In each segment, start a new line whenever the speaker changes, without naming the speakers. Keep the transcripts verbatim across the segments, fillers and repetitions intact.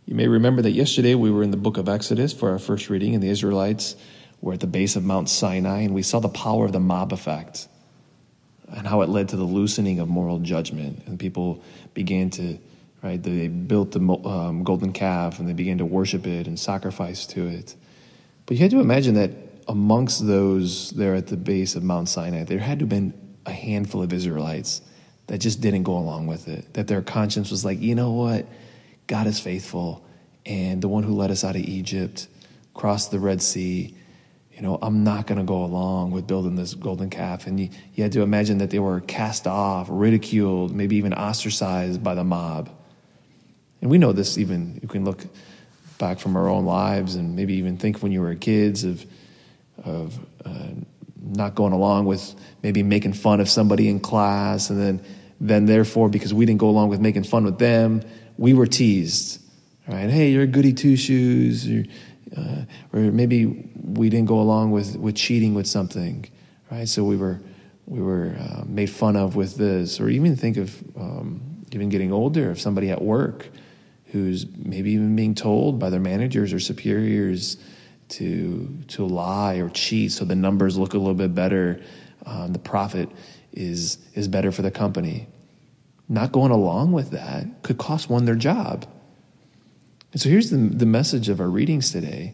You may remember that yesterday we were in the book of Exodus for our first reading, and the Israelites were at the base of Mount Sinai, and we saw the power of the mob effect and how it led to the loosening of moral judgment. And people began to, right, they built the um, golden calf, and they began to worship it and sacrifice to it. But you had to imagine that amongst those there at the base of Mount Sinai, there had to have been a handful of Israelites that just didn't go along with it, that their conscience was like, you know what, God is faithful, and the one who led us out of Egypt, crossed the Red Sea, you know, I'm not going to go along with building this golden calf. And you, you had to imagine that they were cast off, ridiculed, maybe even ostracized by the mob. And we know this even, you can look back from our own lives and maybe even think when you were kids of of uh, not going along with maybe making fun of somebody in class, and then then therefore because we didn't go along with making fun with them, we were teased, right? Hey, you're a goody two-shoes, or, uh, or maybe we didn't go along with, with cheating with something, right? So we were we were uh, made fun of with this, or even think of um, even getting older, of somebody at work who's maybe even being told by their managers or superiors to to lie or cheat so the numbers look a little bit better, um, the profit is is better for the company. Not going along with that could cost one their job. And so here's the, the message of our readings today.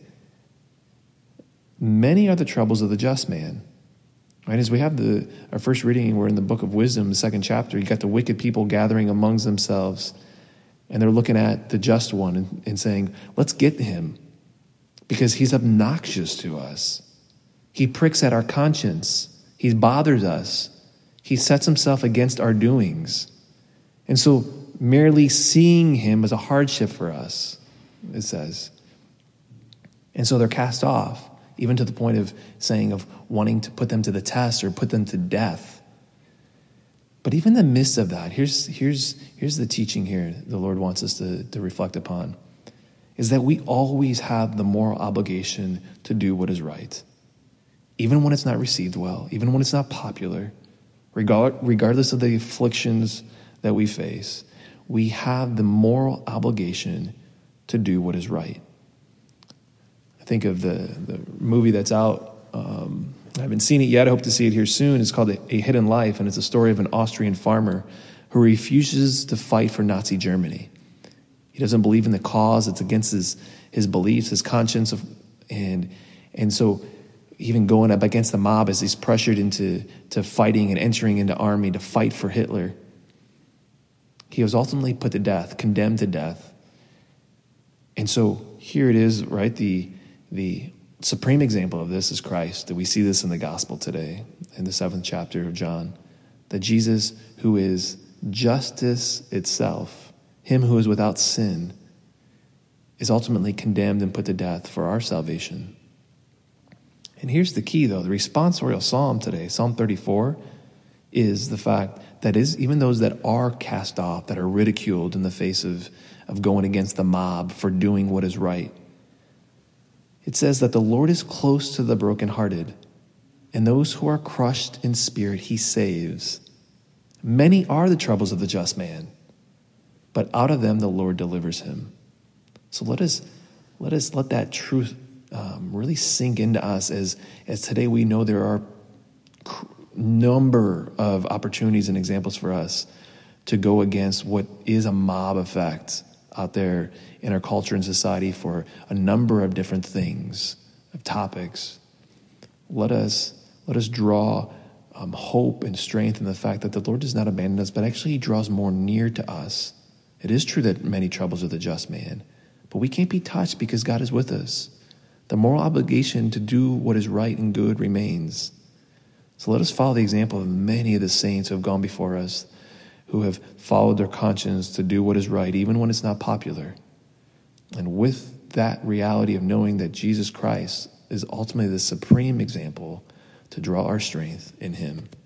Many are the troubles of the just man. Right, as we have the our first reading, we're in the book of Wisdom, the second chapter. You got the wicked people gathering amongst themselves, and they're looking at the just one and, and saying, let's get him, because he's obnoxious to us. He pricks at our conscience. He bothers us. He sets himself against our doings. And so merely seeing him is a hardship for us, it says. And so they're cast off, even to the point of saying of wanting to put them to the test or put them to death. But even in the midst of that, here's, here's, here's the teaching here the Lord wants us to, to reflect upon, is that we always have the moral obligation to do what is right. Even when it's not received well, even when it's not popular, regard, regardless of the afflictions that we face, we have the moral obligation to do what is right. I think of the, the movie that's out. Um, I haven't seen it yet. I hope to see it here soon. It's called A, A Hidden Life, and it's a story of an Austrian farmer who refuses to fight for Nazi Germany. He doesn't believe in the cause. It's against his, his beliefs, his conscience. Of, and and so even going up against the mob as he's pressured into to fighting and entering into army to fight for Hitler, he was ultimately put to death, condemned to death. And so here it is, right? The, the supreme example of this is Christ. That we see this in the gospel today, in the seventh chapter of John. That Jesus, who is justice itself, him who is without sin, is ultimately condemned and put to death for our salvation. And here's the key, though. The responsorial psalm today, Psalm thirty-four, is the fact that is even those that are cast off, that are ridiculed in the face of, of going against the mob for doing what is right. It says that the Lord is close to the brokenhearted, and those who are crushed in spirit he saves. Many are the troubles of the just man, but out of them the Lord delivers him. So let us let us let that truth um, really sink into us as, as today we know there are a number of opportunities and examples for us to go against what is a mob effect out there in our culture and society for a number of different things, of topics. Let us let us draw um, hope and strength in the fact that the Lord does not abandon us, but actually he draws more near to us. It is true that many troubles are the just man, but we can't be touched because God is with us. The moral obligation to do what is right and good remains. So let us follow the example of many of the saints who have gone before us, who have followed their conscience to do what is right, even when it's not popular. And with that reality of knowing that Jesus Christ is ultimately the supreme example, to draw our strength in him.